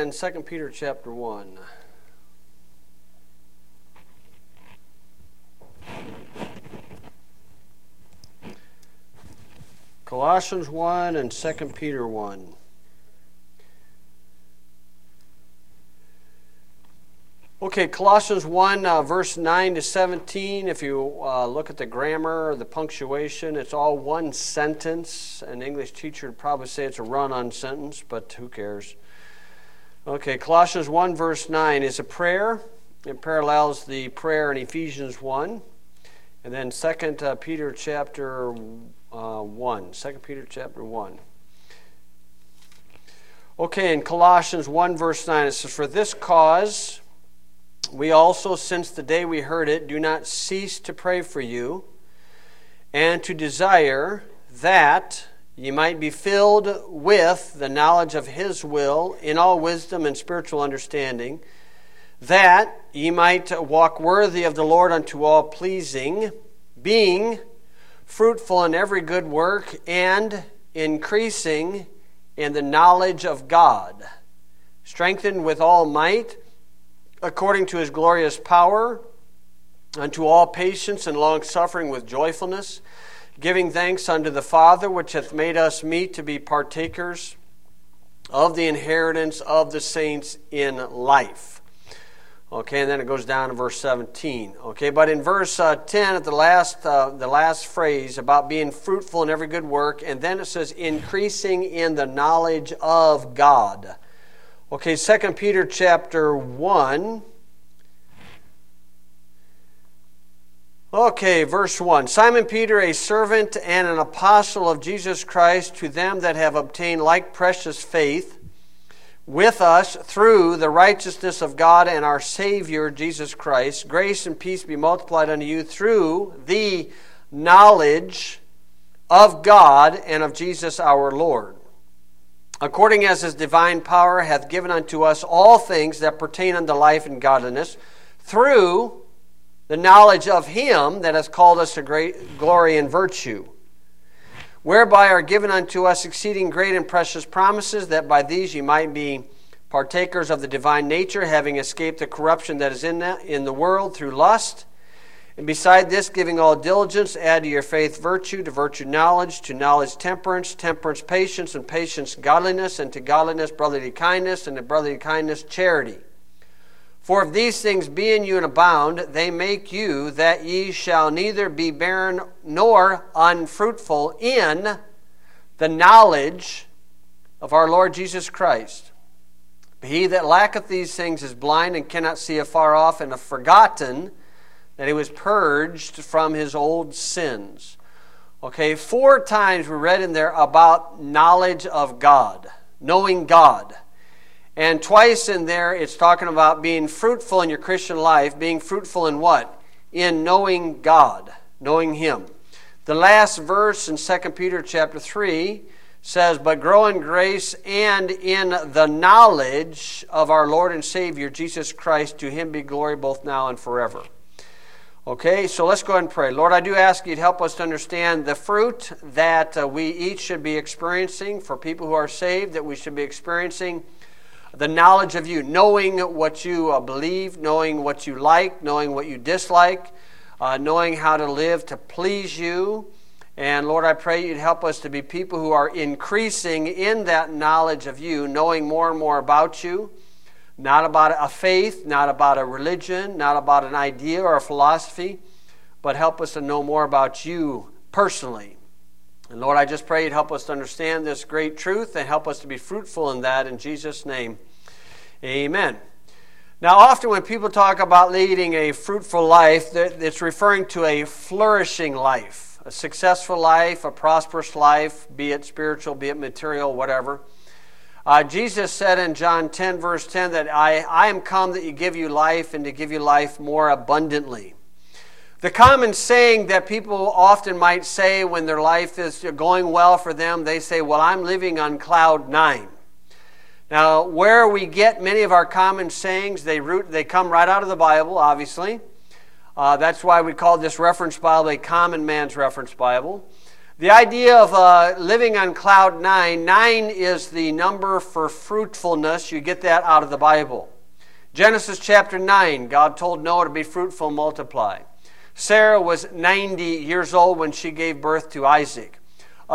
In 2 Peter chapter 1. Colossians 1 and 2 Peter 1. Okay, Colossians 1, verse 9 to 17. If you look at the grammar or the punctuation, it's all one sentence. An English teacher would probably say it's a run-on sentence, but who cares? Okay, Colossians 1, verse 9 is a prayer. It parallels the prayer in Ephesians 1. And then 2 Peter chapter 1. 2 Peter chapter 1. Okay, in Colossians 1, verse 9, it says, "For this cause we also, since the day we heard it, do not cease to pray for you, and to desire that ye might be filled with the knowledge of His will in all wisdom and spiritual understanding, that ye might walk worthy of the Lord unto all pleasing, being fruitful in every good work, and increasing in the knowledge of God, strengthened with all might, according to His glorious power, unto all patience and long-suffering with joyfulness, giving thanks unto the Father, which hath made us meet to be partakers of the inheritance of the saints in life." Okay, and then it goes down to verse 17. Okay, but in verse 10, at the last phrase about being fruitful in every good work, and then it says increasing in the knowledge of God. Okay, 2 Peter chapter 1. Okay, verse 1. "Simon Peter, a servant and an apostle of Jesus Christ, to them that have obtained like precious faith with us through the righteousness of God and our Savior Jesus Christ, grace and peace be multiplied unto you through the knowledge of God and of Jesus our Lord, according as His divine power hath given unto us all things that pertain unto life and godliness, through the knowledge of Him that hath called us to great glory and virtue, whereby are given unto us exceeding great and precious promises, that by these ye might be partakers of the divine nature, having escaped the corruption that is in the world through lust. And beside this, giving all diligence, add to your faith virtue, to virtue knowledge, to knowledge temperance, temperance patience, and patience godliness, and to godliness brotherly kindness, and to brotherly kindness charity. For if these things be in you and abound, they make you that ye shall neither be barren nor unfruitful in the knowledge of our Lord Jesus Christ. But he that lacketh these things is blind and cannot see afar off, and hath forgotten that he was purged from his old sins." Okay, 4 times we read in there about knowledge of God, knowing God. And twice in there it's talking about being fruitful in your Christian life. Being fruitful in what? In knowing God, knowing Him. The last verse in 2 Peter chapter 3 says, "But grow in grace and in the knowledge of our Lord and Savior Jesus Christ. To Him be glory both now and forever." Okay, so let's go ahead and pray. Lord, I do ask you to help us to understand the fruit that we each should be experiencing for people who are saved, that we should be experiencing the knowledge of you, knowing what you believe, knowing what you like, knowing what you dislike, knowing how to live to please you. And Lord, I pray you'd help us to be people who are increasing in that knowledge of you, knowing more and more about you, not about a faith, not about a religion, not about an idea or a philosophy, but help us to know more about you personally. And Lord, I just pray you'd help us to understand this great truth and help us to be fruitful in that. In Jesus' name, amen. Now, often when people talk about leading a fruitful life, it's referring to a flourishing life, a successful life, a prosperous life, be it spiritual, be it material, whatever. Jesus said in John 10, verse 10, that I am come that you give you life and to give you life more abundantly. The common saying that people often might say when their life is going well for them, they say, well, I'm living on cloud 9. Now, where we get many of our common sayings, they come right out of the Bible, obviously. That's why we call this reference Bible a common man's reference Bible. The idea of living on cloud nine, 9 is the number for fruitfulness. You get that out of the Bible. Genesis chapter 9, God told Noah to be fruitful and multiply. Sarah was 90 years old when she gave birth to Isaac. A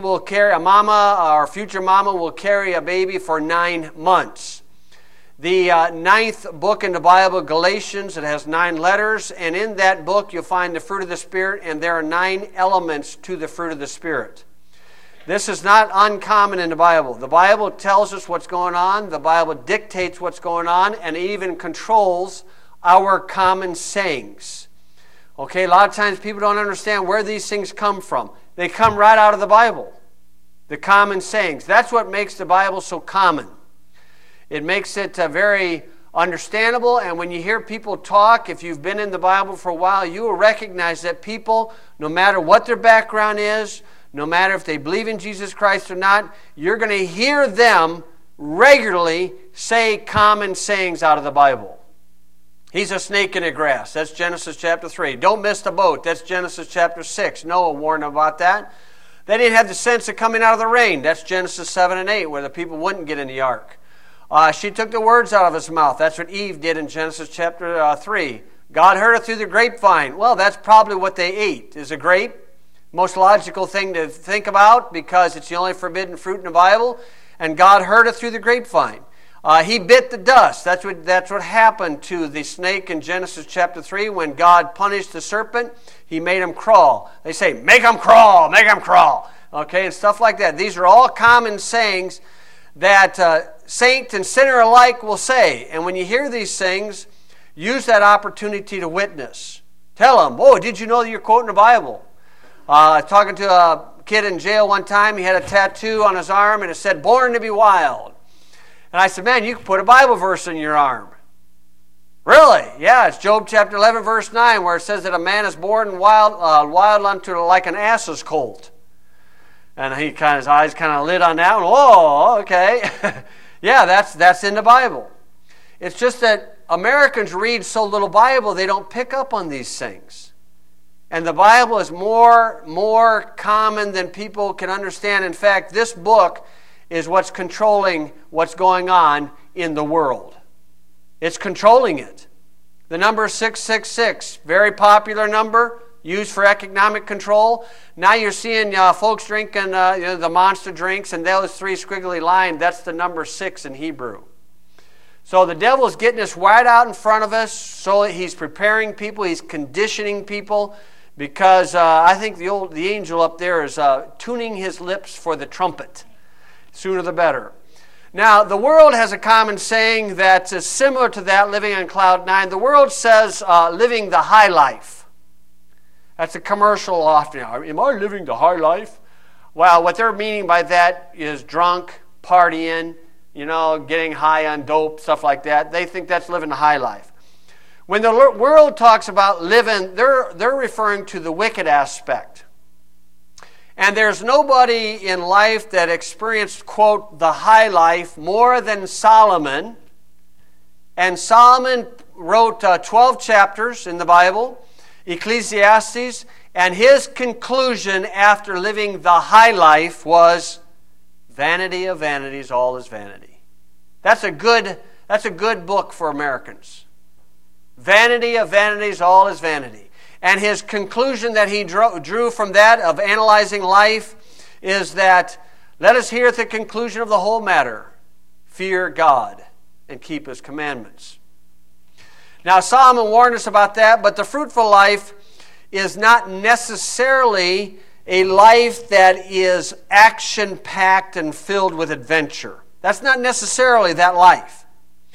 mama or future mama will carry a baby for 9 months. The 9th book in the Bible, Galatians, it has 9 letters, and in that book you'll find the fruit of the Spirit, and there are 9 elements to the fruit of the Spirit. This is not uncommon in the Bible. The Bible tells us what's going on, the Bible dictates what's going on, and it even controls our common sayings. Okay, a lot of times people don't understand where these things come from. They come right out of the Bible, the common sayings. That's what makes the Bible so common. It makes it very understandable, and when you hear people talk, if you've been in the Bible for a while, you will recognize that people, no matter what their background is, no matter if they believe in Jesus Christ or not, you're going to hear them regularly say common sayings out of the Bible. He's a snake in the grass. That's Genesis chapter 3. Don't miss the boat. That's Genesis chapter 6. Noah warned about that. They didn't have the sense of coming out of the rain. That's Genesis 7 and 8, where the people wouldn't get in the ark. She took the words out of his mouth. That's what Eve did in Genesis chapter 3. God heard it through the grapevine. Well, that's probably what they ate, is a grape. Most logical thing to think about because it's the only forbidden fruit in the Bible. And God heard it through the grapevine. He bit the dust. That's what happened to the snake in Genesis chapter 3. When God punished the serpent, he made him crawl. They say, make him crawl, make him crawl. Okay, and stuff like that. These are all common sayings that saint and sinner alike will say. And when you hear these things, use that opportunity to witness. Tell them, oh, did you know that you're quoting the Bible? Talking to a kid in jail one time, he had a tattoo on his arm and it said, born to be wild. And I said, man, you can put a Bible verse in your arm. Really? Yeah, it's Job chapter 11, verse 9, where it says that a man is born wild unto like an ass's colt. And his eyes kind of lit on that one. Oh, okay. Yeah, that's in the Bible. It's just that Americans read so little Bible, they don't pick up on these things. And the Bible is more common than people can understand. In fact, this book is what's controlling what's going on in the world. It's controlling it. The number 666, very popular number, used for economic control. Now you're seeing folks drinking the monster drinks, and those 3 squiggly lines, that's the number 6 in Hebrew. So the devil's getting us right out in front of us, so he's preparing people, he's conditioning people, because I think the angel up there is tuning his lips for the trumpet. Sooner the better. Now, the world has a common saying that's similar to that, living on cloud nine. The world says living the high life. That's a commercial often. Am I living the high life? Well, what they're meaning by that is drunk, partying, getting high on dope, stuff like that. They think that's living the high life. When the world talks about living, they're referring to the wicked aspect. And there's nobody in life that experienced, quote, the high life more than Solomon. And Solomon wrote 12 chapters in the Bible, Ecclesiastes, and his conclusion after living the high life was, vanity of vanities, all is vanity. That's a good book for Americans. Vanity of vanities, all is vanity. And his conclusion that he drew from that of analyzing life is that, let us hear the conclusion of the whole matter. Fear God and keep His commandments. Now Solomon warned us about that, but the fruitful life is not necessarily a life that is action-packed and filled with adventure. That's not necessarily that life.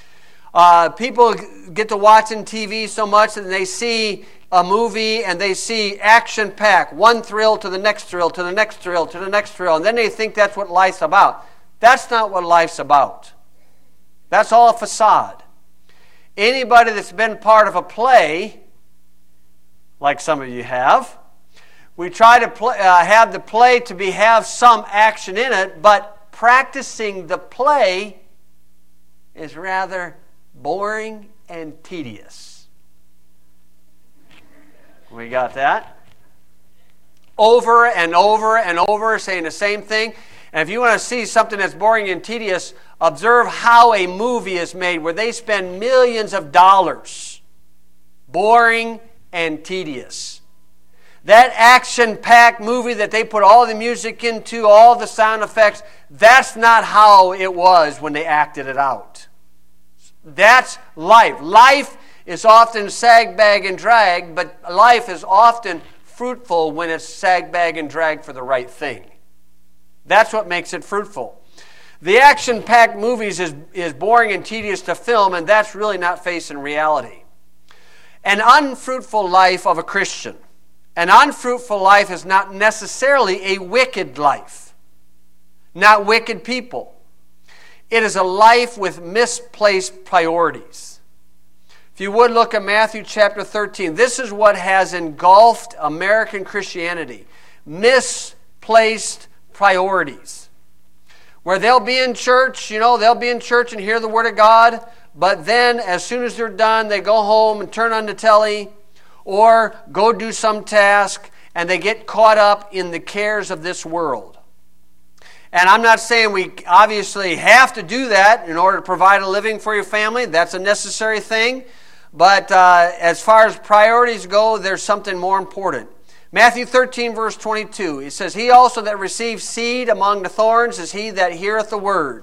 People get to watching TV so much that they see a movie and they see action-packed, one thrill to the next thrill, to the next thrill, to the next thrill, and then they think that's what life's about. That's not what life's about. That's all a facade. Anybody that's been part of a play, like some of you have, we try to have the play to have some action in it, but practicing the play is rather boring and tedious. We got that? over and over and over, saying the same thing. And if you want to see something that's boring and tedious, observe how a movie is made where they spend millions of dollars. Boring and tedious. That action-packed movie that they put all the music into, all the sound effects, that's not how it was when they acted it out. That's life. Life is often sag, bag, and drag, but life is often fruitful when it's sag, bag, and drag for the right thing. That's what makes it fruitful. The action-packed movies is boring and tedious to film, and that's really not facing reality. An unfruitful life of a Christian, an unfruitful life is not necessarily a wicked life, not wicked people. It is a life with misplaced priorities. If you would look at Matthew chapter 13, this is what has engulfed American Christianity. Misplaced priorities. Where they'll be in church, they'll be in church and hear the Word of God, but then as soon as they're done, they go home and turn on the telly or go do some task, and they get caught up in the cares of this world. And I'm not saying we obviously have to do that in order to provide a living for your family. That's a necessary thing. But as far as priorities go, there's something more important. Matthew 13, verse 22, it says, He also that receives seed among the thorns is he that heareth the word,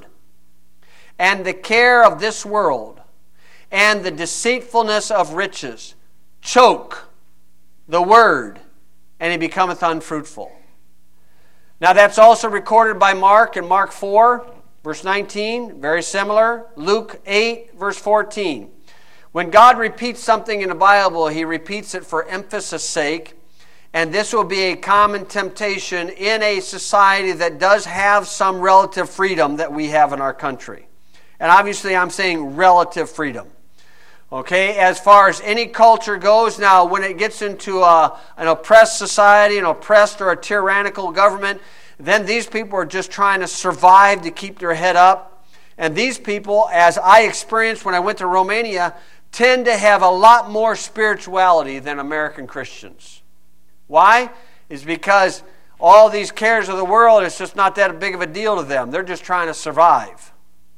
and the care of this world, and the deceitfulness of riches choke the word, and he becometh unfruitful. Now that's also recorded by Mark in Mark 4, verse 19, very similar. Luke 8, verse 14. When God repeats something in the Bible, He repeats it for emphasis' sake, and this will be a common temptation in a society that does have some relative freedom that we have in our country. And obviously I'm saying relative freedom. Okay, as far as any culture goes, now when it gets into an oppressed society, an oppressed or a tyrannical government, then these people are just trying to survive to keep their head up. And these people, as I experienced when I went to Romania, tend to have a lot more spirituality than American Christians. Why? It's because all these cares of the world, it's just not that big of a deal to them. They're just trying to survive.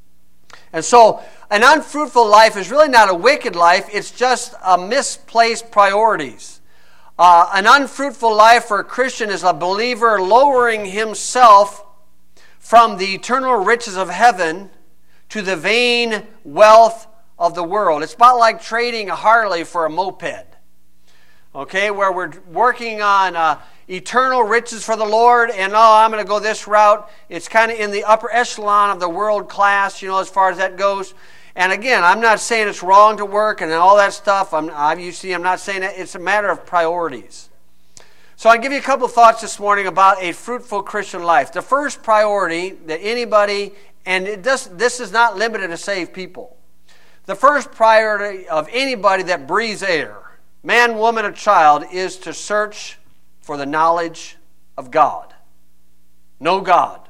And so an unfruitful life is really not a wicked life. It's just a misplaced priorities. An unfruitful life for a Christian is a believer lowering himself from the eternal riches of heaven to the vain wealth of the world. It's about like trading a Harley for a moped. Okay, where we're working on eternal riches for the Lord, and I'm going to go this route. It's kind of in the upper echelon of the world class, as far as that goes. And again, I'm not saying it's wrong to work and all that stuff. I'm not saying that. It's a matter of priorities. So I'll give you a couple of thoughts this morning about a fruitful Christian life. The first priority that anybody, and this is not limited to saved people. The first priority of anybody that breathes air, man, woman, or child, is to search for the knowledge of God. Know God.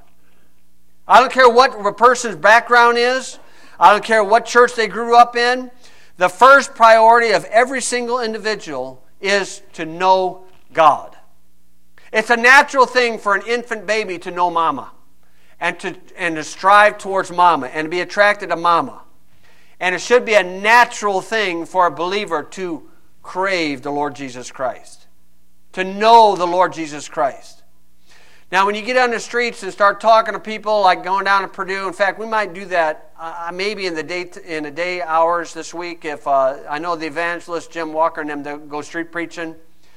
I don't care what a person's background is. I don't care what church they grew up in. The first priority of every single individual is to know God. It's a natural thing for an infant baby to know mama and to strive towards mama and to be attracted to mama. And it should be a natural thing for a believer to crave the Lord Jesus Christ, to know the Lord Jesus Christ. Now, when you get on the streets and start talking to people, like going down to Purdue, in fact, we might do that maybe in the day hours this week. If I know the evangelist Jim Walker and them to go street preaching,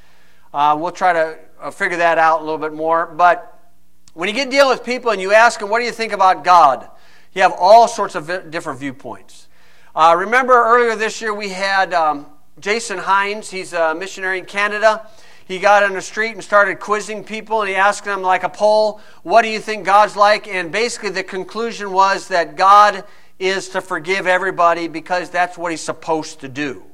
we'll try to figure that out a little bit more. But when you get dealing with people and you ask them, "What do you think about God?" you have all sorts of different viewpoints. Remember earlier this year we had Jason Hines. He's a missionary in Canada. He got on the street and started quizzing people, and he asked them like a poll, "What do you think God's like?" And basically the conclusion was that God is to forgive everybody because that's what He's supposed to do.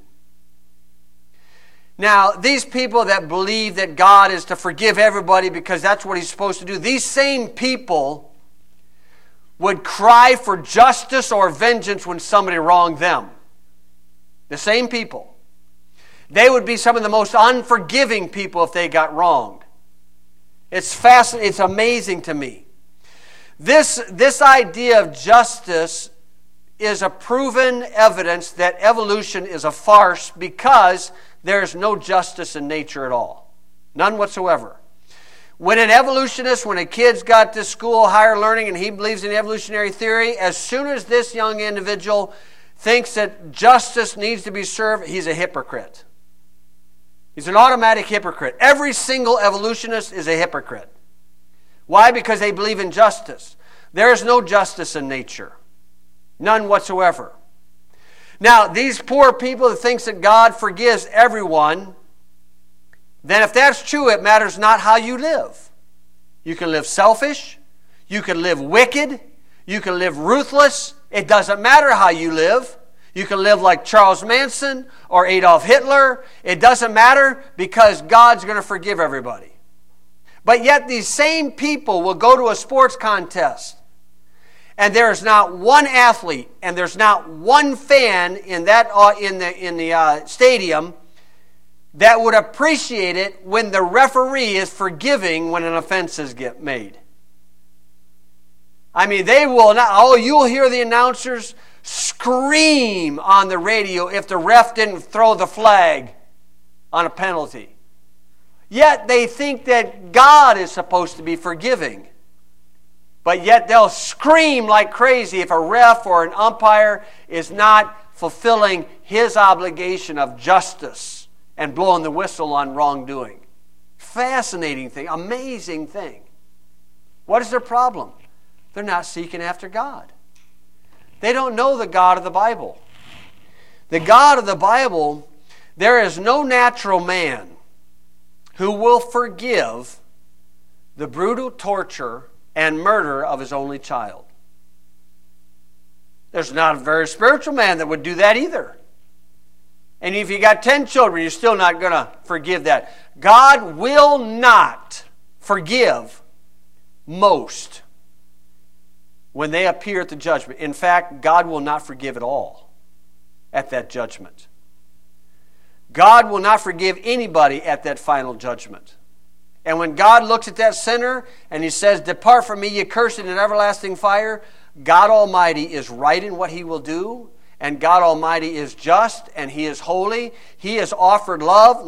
Now, these people that believe that God is to forgive everybody because that's what He's supposed to do, these same people would cry for justice or vengeance when somebody wronged them. The same people. They would be some of the most unforgiving people if they got wronged. It's fascinating. It's amazing to me. This idea of justice is a proven evidence that evolution is a farce because there is no justice in nature at all. None whatsoever. When a kid's got to school, higher learning, and he believes in evolutionary theory, as soon as this young individual thinks that justice needs to be served, he's a hypocrite. He's an automatic hypocrite. Every single evolutionist is a hypocrite. Why? Because they believe in justice. There is no justice in nature. None whatsoever. Now, these poor people that thinks that God forgives everyone, then if that's true, it matters not how you live. You can live selfish. You can live wicked. You can live ruthless. It doesn't matter how you live. You can live like Charles Manson or Adolf Hitler. It doesn't matter because God's going to forgive everybody. But yet these same people will go to a sports contest and there's not one athlete and there's not one fan in the stadium that would appreciate it when the referee is forgiving when an offense is made. I mean, they will not. Oh, you'll hear the announcers scream on the radio if the ref didn't throw the flag on a penalty. Yet they think that God is supposed to be forgiving. But yet they'll scream like crazy if a ref or an umpire is not fulfilling his obligation of justice and blowing the whistle on wrongdoing. Fascinating thing, amazing thing. What is their problem? They're not seeking after God. They don't know the God of the Bible. The God of the Bible, there is no natural man who will forgive the brutal torture and murder of his only child. There's not a very spiritual man that would do that either. And if you got 10 children, you're still not going to forgive that. God will not forgive most when they appear at the judgment. In fact, God will not forgive at all at that judgment. God will not forgive anybody at that final judgment. And when God looks at that sinner and he says, "Depart from me, ye cursed, in everlasting fire," God Almighty is right in what he will do, and God Almighty is just, and he is holy. He has offered love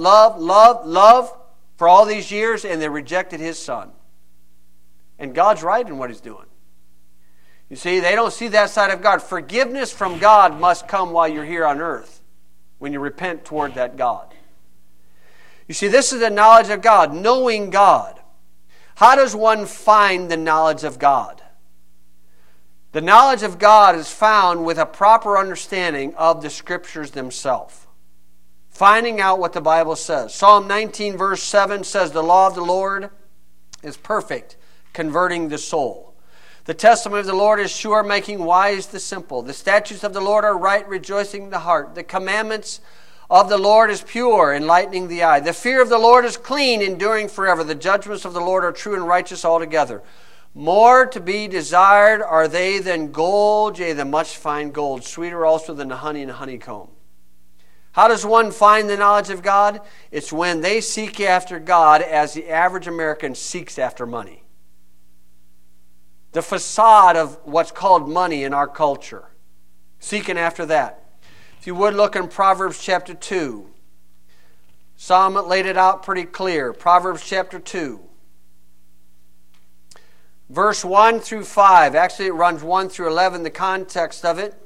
for all these years, and they rejected his son. And God's right in what he's doing. You see, they don't see that side of God. Forgiveness from God must come while you're here on earth, when you repent toward that God. You see, this is the knowledge of God, knowing God. How does one find the knowledge of God? The knowledge of God is found with a proper understanding of the Scriptures themselves. Finding out what the Bible says. Psalm 19 verse 7 says, "The law of the Lord is perfect, converting the soul. The testimony of the Lord is sure, making wise the simple. The statutes of the Lord are right, rejoicing the heart. The commandments of the Lord is pure, enlightening the eye. The fear of the Lord is clean, enduring forever. The judgments of the Lord are true and righteous altogether. More to be desired are they than gold, yea, than much fine gold, sweeter also than the honey and honeycomb." How does one find the knowledge of God? It's when they seek after God as the average American seeks after money. The facade of what's called money in our culture. Seeking after that. If you would look in Proverbs chapter 2. Solomon laid it out pretty clear. Proverbs chapter 2. Verse 1 through 5. Actually, it runs 1 through 11, the context of it.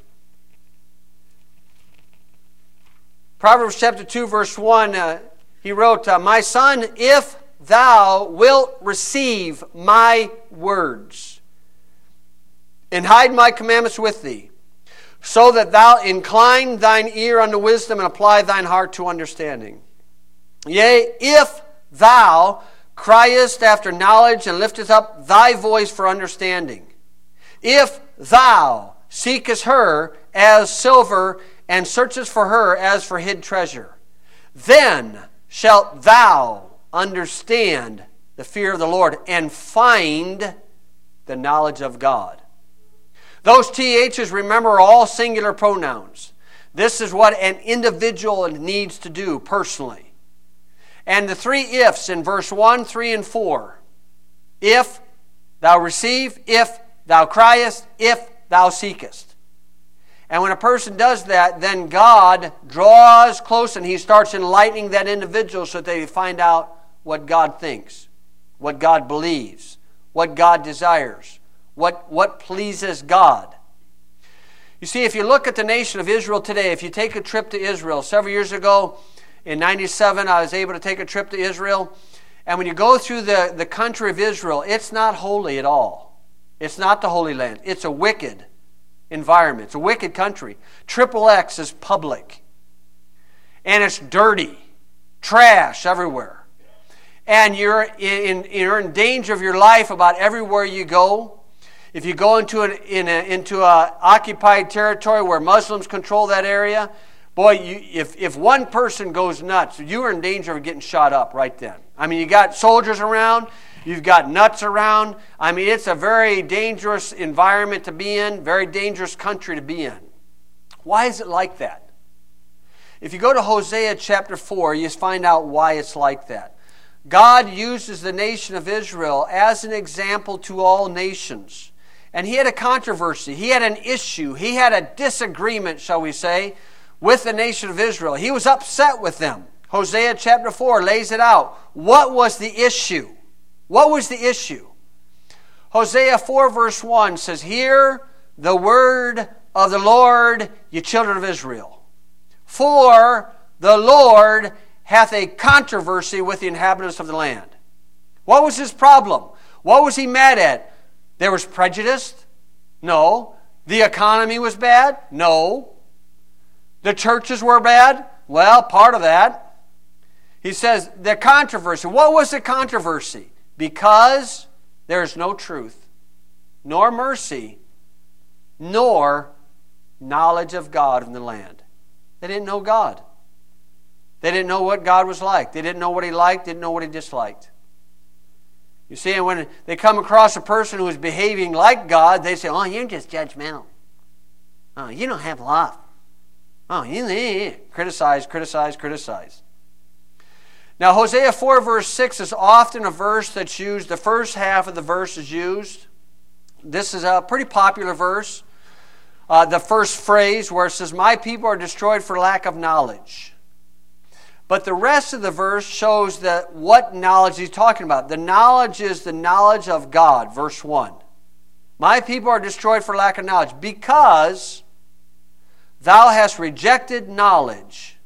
Proverbs chapter 2, verse 1, he wrote, "My son, if thou wilt receive my words, and hide my commandments with thee, so that thou incline thine ear unto wisdom, and apply thine heart to understanding. Yea, if thou criest after knowledge, and liftest up thy voice for understanding. If thou seekest her as silver, and searchest for her as for hid treasure, then shalt thou understand the fear of the Lord, and find the knowledge of God." Those THs, remember, are all singular pronouns. This is what an individual needs to do personally. And the three ifs in verse 1, 3, and 4, if thou receive, if thou criest, if thou seekest. And when a person does that, then God draws close and He starts enlightening that individual so that they find out what God thinks, what God believes, what God desires, what pleases God. You see, if you look at the nation of Israel today, if you take a trip to Israel, several years ago, in 97, I was able to take a trip to Israel. And when you go through the country of Israel, it's not holy at all. It's not the Holy Land. It's a wicked environment. It's a wicked country. XXX is public. And it's dirty. Trash everywhere. And you're in danger of your life about everywhere you go. If you go into a occupied territory where Muslims control that area, boy, if one person goes nuts, you are in danger of getting shot up right then. I mean, you got soldiers around, you've got nuts around. I mean, it's a very dangerous environment to be in, very dangerous country to be in. Why is it like that? If you go to Hosea chapter 4, you find out why it's like that. God uses the nation of Israel as an example to all nations. And He had a controversy. He had an issue. He had a disagreement, shall we say, with the nation of Israel. He was upset with them. Hosea chapter 4 lays it out. What was the issue? What was the issue? Hosea 4 verse 1 says, "Hear the word of the Lord, ye children of Israel. For the Lord hath a controversy with the inhabitants of the land." What was his problem? What was he mad at? There was prejudice? No. The economy was bad? No. The churches were bad? Well, part of that. He says the controversy. What was the controversy? Because there is no truth, nor mercy, nor knowledge of God in the land. They didn't know God. They didn't know what God was like. They didn't know what He liked, didn't know what He disliked. You see, and when they come across a person who is behaving like God, they say, "Oh, you're just judgmental. Oh, you don't have love. Oh, you criticize, criticize, criticize." Now, Hosea 4 verse 6 is often a verse that's used. The first half of the verse is used. This is a pretty popular verse. The first phrase where it says, "My people are destroyed for lack of knowledge." But the rest of the verse shows that what knowledge he's talking about. The knowledge is the knowledge of God, verse 1. "My people are destroyed for lack of knowledge, because thou hast rejected knowledge,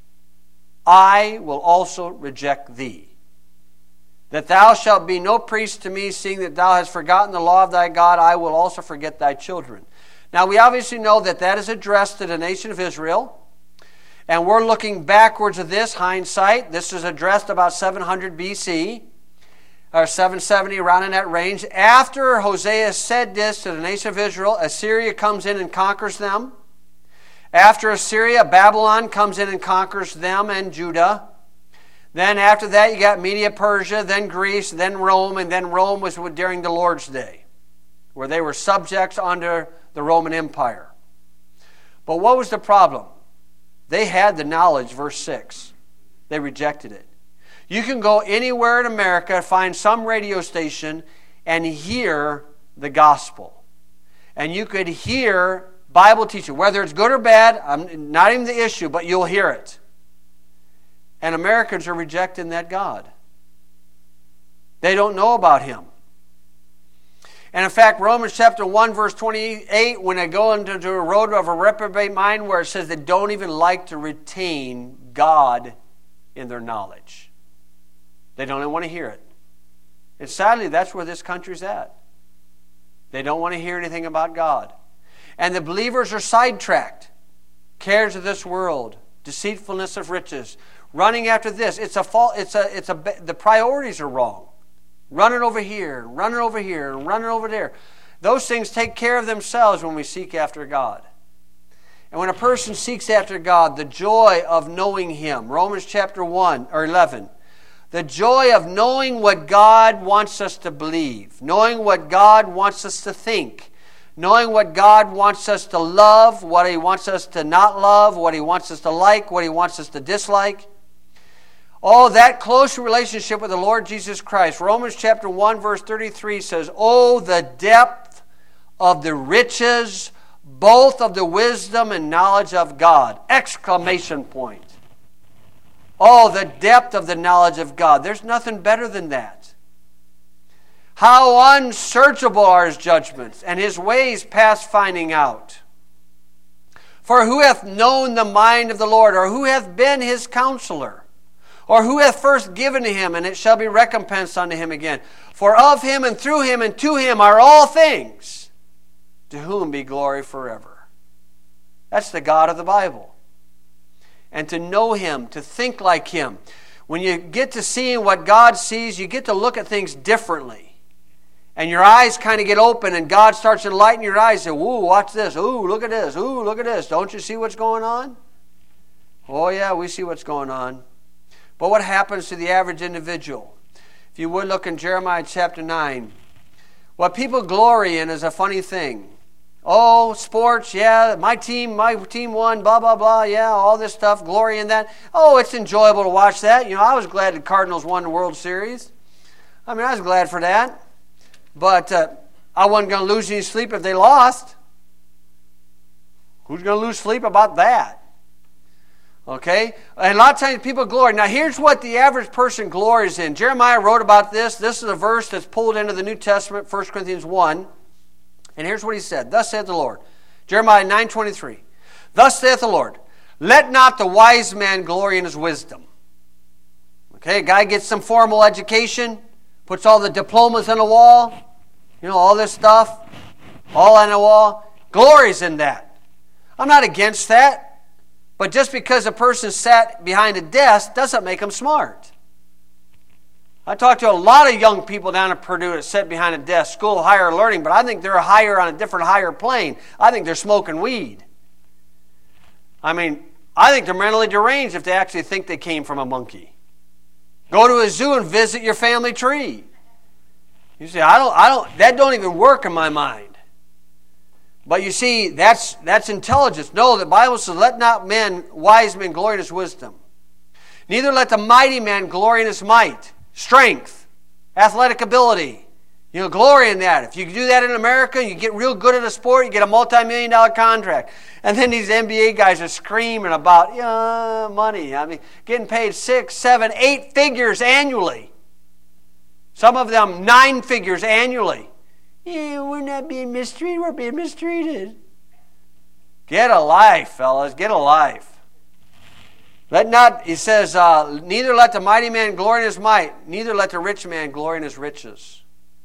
I will also reject thee. That thou shalt be no priest to me, seeing that thou hast forgotten the law of thy God, I will also forget thy children." Now we obviously know that that is addressed to the nation of Israel. And we're looking backwards at this, hindsight. This is addressed about 700 BC, or 770, around in that range. After Hosea said this to the nation of Israel, Assyria comes in and conquers them. After Assyria, Babylon comes in and conquers them and Judah. Then after that, you got Media, Persia, then Greece, then Rome, and then Rome was during the Lord's Day, where they were subjects under the Roman Empire. But what was the problem? They had the knowledge, verse 6. They rejected it. You can go anywhere in America, find some radio station, and hear the gospel. And you could hear Bible teaching, whether it's good or bad, not even the issue, but you'll hear it. And Americans are rejecting that God. They don't know about Him. And in fact, Romans chapter 1, verse 28, when they go into a road of a reprobate mind, where it says they don't even like to retain God in their knowledge. They don't even want to hear it. And sadly, that's where this country's at. They don't want to hear anything about God. And the believers are sidetracked. Cares of this world, deceitfulness of riches, running after this. The priorities are wrong. Running over here, running over here, running over there. Those things take care of themselves when we seek after God. And when a person seeks after God, the joy of knowing Him, Romans chapter 1 or 11, the joy of knowing what God wants us to believe, knowing what God wants us to think, knowing what God wants us to love, what He wants us to not love, what He wants us to like, what He wants us to dislike. Oh, that close relationship with the Lord Jesus Christ. Romans chapter 1 verse 33 says, oh, the depth of the riches, both of the wisdom and knowledge of God. Exclamation point. Oh, the depth of the knowledge of God. There's nothing better than that. How unsearchable are His judgments, and His ways past finding out. For who hath known the mind of the Lord, or who hath been His counselor? Or who hath first given to Him, and it shall be recompensed unto Him again? For of Him, and through Him, and to Him are all things, to whom be glory forever. That's the God of the Bible. And to know Him, to think like Him. When you get to seeing what God sees, you get to look at things differently. And your eyes kind of get open, and God starts to enlighten your eyes. Say, ooh, watch this. Ooh, look at this. Ooh, look at this. Don't you see what's going on? Oh, yeah, we see what's going on. But what happens to the average individual? If you would look in Jeremiah chapter 9. What people glory in is a funny thing. Oh, sports, yeah, my team won, blah, blah, blah, yeah, all this stuff, glory in that. Oh, it's enjoyable to watch that. You know, I was glad the Cardinals won the World Series. I mean, I was glad for that. But I wasn't going to lose any sleep if they lost. Who's going to lose sleep about that? Okay? And a lot of times people glory. Now here's what the average person glories in. Jeremiah wrote about this. This is a verse that's pulled into the New Testament, 1 Corinthians 1. And here's what he said. Thus saith the Lord. Jeremiah 9:23. Thus saith the Lord, let not the wise man glory in his wisdom. Okay, a guy gets some formal education, puts all the diplomas on the wall, you know, all this stuff, all on the wall, glories in that. I'm not against that. But just because a person sat behind a desk doesn't make them smart. I talk to a lot of young people down at Purdue that sit behind a desk, School of Higher Learning, but I think they're higher on a different higher plane. I think they're smoking weed. I mean, I think they're mentally deranged if they actually think they came from a monkey. Go to a zoo and visit your family tree. You say, that don't even work in my mind. But you see, that's intelligence. No, the Bible says, let not wise men glory in his wisdom. Neither let the mighty man glory in his might, strength, athletic ability. You know, glory in that. If you do that in America, you get real good at a sport, you get a multi-million-dollar contract. And then these NBA guys are screaming about money. I mean, getting paid 6, 7, 8 figures annually. Some of them 9 figures annually. Yeah, we're not being mistreated, we're being mistreated. Get a life, fellas, get a life. Let not, he says, neither let the mighty man glory in his might, neither let the rich man glory in his riches.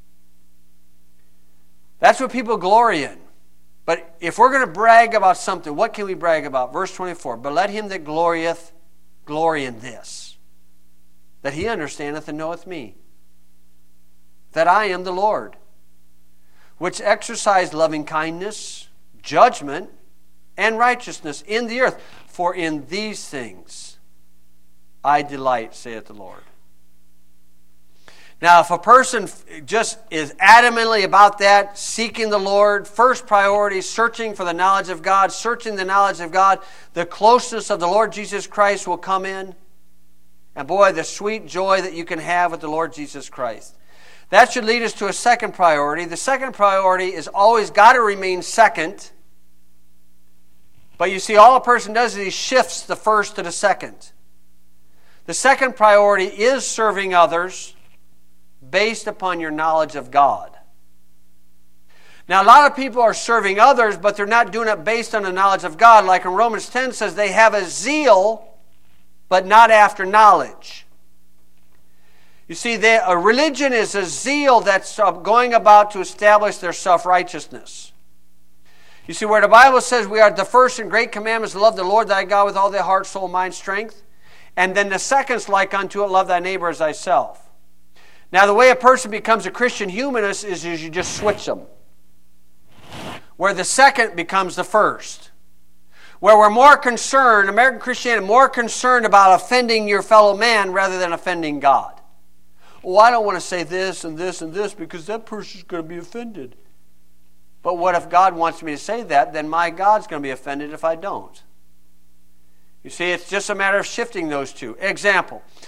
That's what people glory in. But if we're going to brag about something, what can we brag about? Verse 24, but let him that glorieth glory in this, that he understandeth and knoweth me, that I am the Lord, which exercise loving kindness, judgment, and righteousness in the earth. For in these things I delight, saith the Lord. Now, if a person just is adamantly about that, seeking the Lord, first priority, searching for the knowledge of God, searching the knowledge of God, the closeness of the Lord Jesus Christ will come in. And boy, the sweet joy that you can have with the Lord Jesus Christ. That should lead us to a second priority. The second priority is always got to remain second. But you see, all a person does is he shifts the first to the second. The second priority is serving others based upon your knowledge of God. Now, a lot of people are serving others, but they're not doing it based on the knowledge of God. Like in Romans 10 says, they have a zeal, but not after knowledge. You see, a religion is a zeal that's going about to establish their self-righteousness. You see, where the Bible says we are the first and great commandment is to love the Lord thy God with all thy heart, soul, mind, strength. And then the second's like unto it, love thy neighbor as thyself. Now, the way a person becomes a Christian humanist is you just switch them. Where the second becomes the first. Where we're more concerned, American Christianity, more concerned about offending your fellow man rather than offending God. Oh, I don't want to say this and this and this because that person's going to be offended. But what if God wants me to say that? Then my God's going to be offended if I don't. You see, it's just a matter of shifting those two. Example.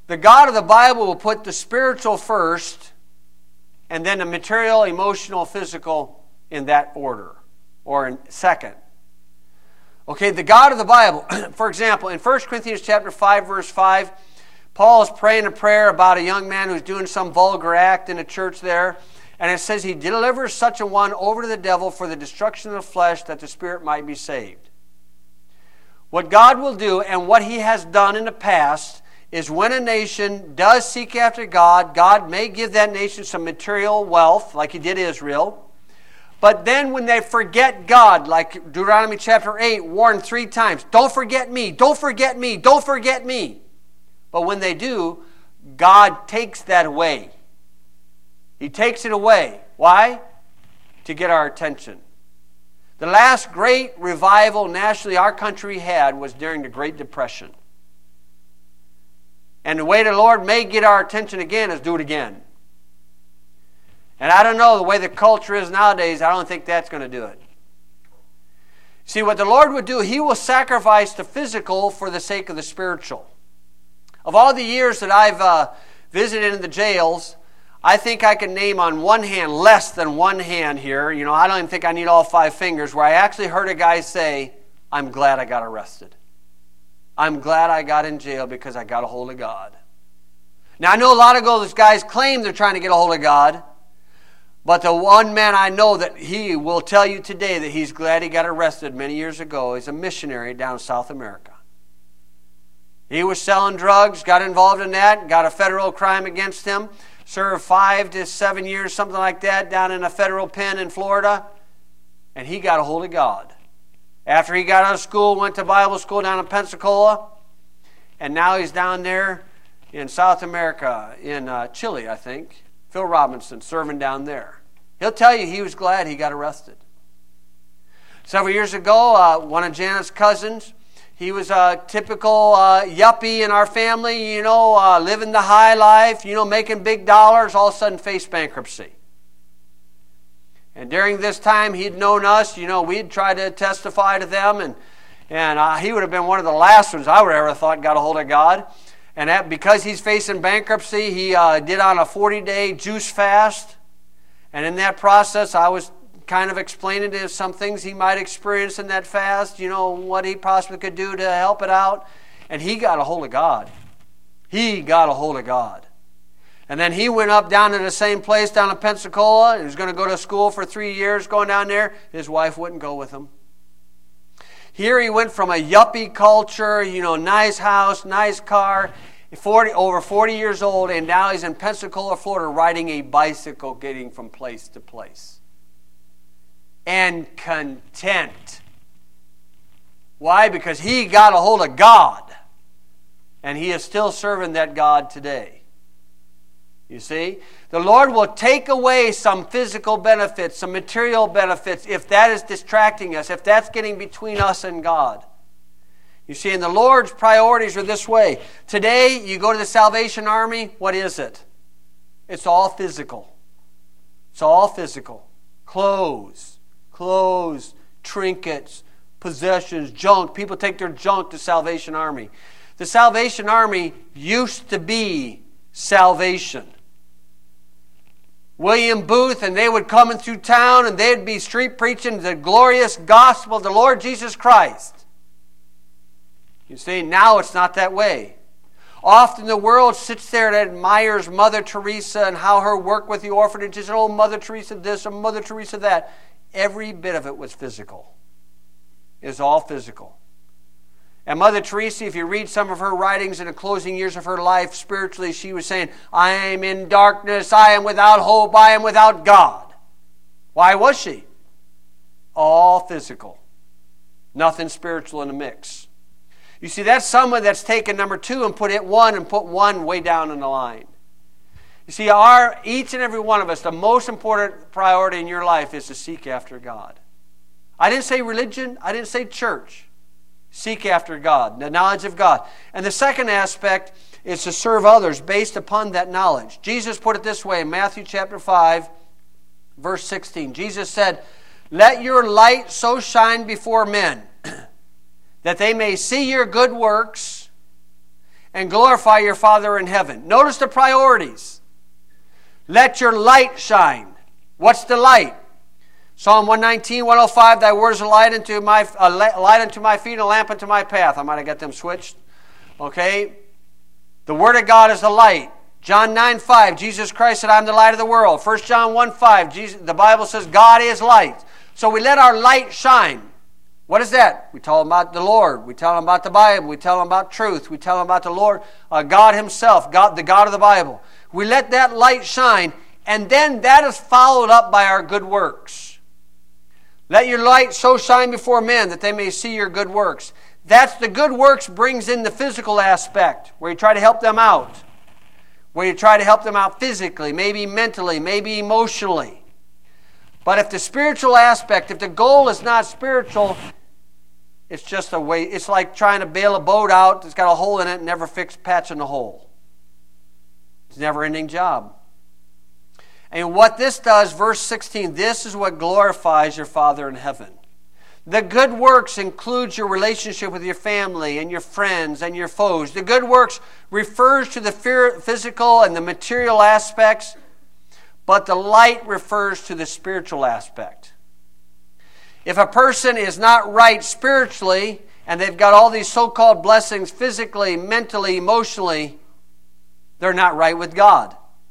The God of the Bible will put the spiritual first, and then the material, emotional, physical in that order, or in second. Okay, the God of the Bible, for example, in 1 Corinthians chapter 5, verse 5, Paul is praying a prayer about a young man who's doing some vulgar act in a church there. And it says he delivers such a one over to the devil for the destruction of the flesh, that the spirit might be saved. What God will do, and what he has done in the past, is when a nation does seek after God, God may give that nation some material wealth, like he did Israel. But then when they forget God, like Deuteronomy chapter 8 warned 3 times, don't forget me, don't forget me, don't forget me. But when they do, God takes that away. He takes it away. Why? To get our attention. The last great revival nationally our country had was during the Great Depression. And the way the Lord may get our attention again is do it again. And I don't know, the way the culture is nowadays, I don't think that's going to do it. See, what the Lord would do, he will sacrifice the physical for the sake of the spiritual. Of all the years that I've visited in the jails, I think I can name on one hand, less than one hand here, I don't even think I need all 5 fingers, where I actually heard a guy say, I'm glad I got arrested. I'm glad I got in jail because I got a hold of God. Now, I know a lot of those guys claim they're trying to get a hold of God, but the one man I know that he will tell you today that he's glad he got arrested many years ago is a missionary down in South America. He was selling drugs, got involved in that, got a federal crime against him, served 5 to 7 years, something like that, down in a federal pen in Florida, and he got a hold of God. After he got out of school, went to Bible school down in Pensacola, and now he's down there in South America, in Chile, I think. Phil Robinson, serving down there. He'll tell you he was glad he got arrested. Several years ago, one of Janet's cousins, he was a typical yuppie in our family, living the high life, making big dollars, all of a sudden faced bankruptcy. And during this time, he'd known us, we'd try to testify to them, and he would have been one of the last ones I would have ever thought got a hold of God. And because he's facing bankruptcy, he did on a 40-day juice fast. And in that process, I was kind of explaining to him some things he might experience in that fast, what he possibly could do to help it out. And he got a hold of God. He got a hold of God. And then he went up down to the same place down in Pensacola. He was going to go to school for 3 years going down there. His wife wouldn't go with him. Here he went from a yuppie culture, nice house, nice car, over 40 years old, and now he's in Pensacola, Florida, riding a bicycle, getting from place to place. And content. Why? Because he got a hold of God. And he is still serving that God today. You see? The Lord will take away some physical benefits, some material benefits, if that is distracting us, if that's getting between us and God. You see, and the Lord's priorities are this way. Today, you go to the Salvation Army, what is it? It's all physical. It's all physical. Clothes, trinkets, possessions, junk. People take their junk to Salvation Army. The Salvation Army used to be salvation. William Booth, and they would come in through town and they'd be street preaching the glorious gospel of the Lord Jesus Christ. You see, now it's not that way. Often the world sits there and admires Mother Teresa and how her work with the orphanages, oh, Mother Teresa this or Mother Teresa that. Every bit of it was physical. It was all physical. And Mother Teresa, if you read some of her writings in the closing years of her life, spiritually, she was saying, I am in darkness, I am without hope, I am without God. Why was she? All physical. Nothing spiritual in the mix. You see, that's someone that's taken number 2 and put it 1 and put 1 way down in the line. You see, each and every one of us, the most important priority in your life is to seek after God. I didn't say religion, I didn't say church. Seek after God, the knowledge of God. And the second aspect is to serve others based upon that knowledge. Jesus put it this way in Matthew chapter 5, verse 16. Jesus said, let your light so shine before men that they may see your good works and glorify your Father in heaven. Notice the priorities. Let your light shine. What's the light? Psalm 119, 105, thy words are a light unto my feet and a lamp unto my path. I might have got them switched. Okay? The Word of God is the light. John 9, 5, Jesus Christ said, I'm the light of the world. 1 John 1, 5, the Bible says God is light. So we let our light shine. What is that? We tell them about the Lord. We tell them about the Bible. We tell them about truth. We tell them about the Lord, God Himself, God, the God of the Bible. We let that light shine, and then that is followed up by our good works. Let your light so shine before men that they may see your good works. That's the good works brings in the physical aspect, where you try to help them out. Where you try to help them out physically, maybe mentally, maybe emotionally. But if the spiritual aspect, if the goal is not spiritual, it's just a way. It's like trying to bail a boat out. It's got a hole in it and never fix patching the hole. It's a never-ending job. And what this does, verse 16, this is what glorifies your Father in heaven. The good works includes your relationship with your family and your friends and your foes. The good works refers to the physical and the material aspects, but the light refers to the spiritual aspect. If a person is not right spiritually, and they've got all these so-called blessings physically, mentally, emotionally, they're not right with God.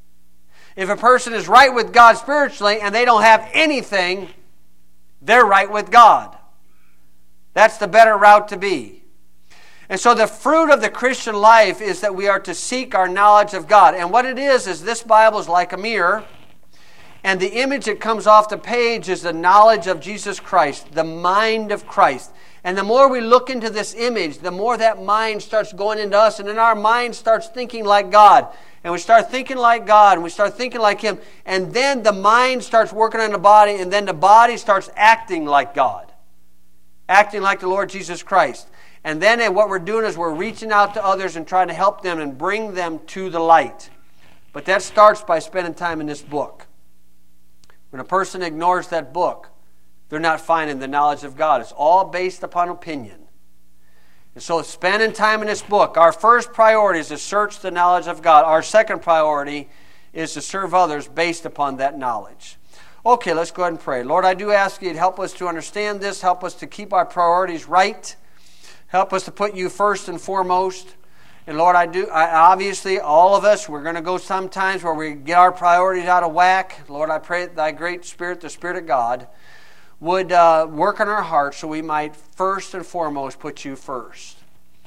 If a person is right with God spiritually and they don't have anything, they're right with God. That's the better route to be. And so the fruit of the Christian life is that we are to seek our knowledge of God. And what it is this Bible is like a mirror. And the image that comes off the page is the knowledge of Jesus Christ, the mind of Christ. And the more we look into this image, the more that mind starts going into us. And then our mind starts thinking like God. And we start thinking like God, and we start thinking like Him. And then the mind starts working on the body, and then the body starts acting like God. Acting like the Lord Jesus Christ. And then what we're doing is we're reaching out to others and trying to help them and bring them to the light. But that starts by spending time in this book. When a person ignores that book, they're not finding the knowledge of God. It's all based upon opinion. And so spending time in this book, our first priority is to search the knowledge of God. Our second priority is to serve others based upon that knowledge. Okay, let's go ahead and pray. Lord, I do ask you to help us to understand this. Help us to keep our priorities right. Help us to put you first and foremost. And Lord, obviously, all of us, we're going to go sometimes where we get our priorities out of whack. Lord, I pray that thy great Spirit, the Spirit of God, would work in our hearts so we might first and foremost put you first.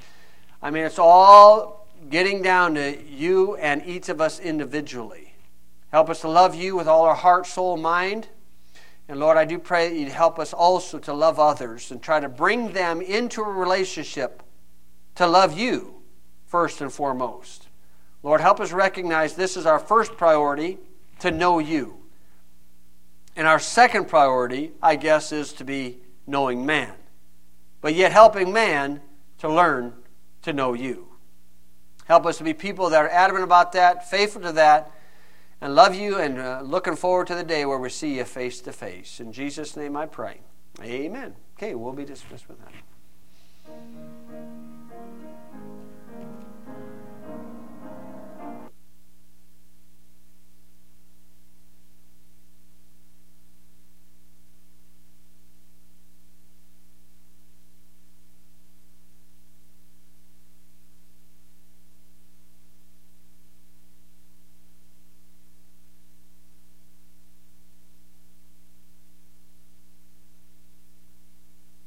I mean, it's all getting down to you and each of us individually. Help us to love you with all our heart, soul, mind. And Lord, I do pray that you'd help us also to love others and try to bring them into a relationship to love you first and foremost. Lord, help us recognize this is our first priority, to know you. And our second priority, I guess, is to be knowing man. But yet helping man to learn to know you. Help us to be people that are adamant about that, faithful to that, and love you, and looking forward to the day where we see you face to face. In Jesus' name I pray. Amen. Okay, we'll be dismissed with that.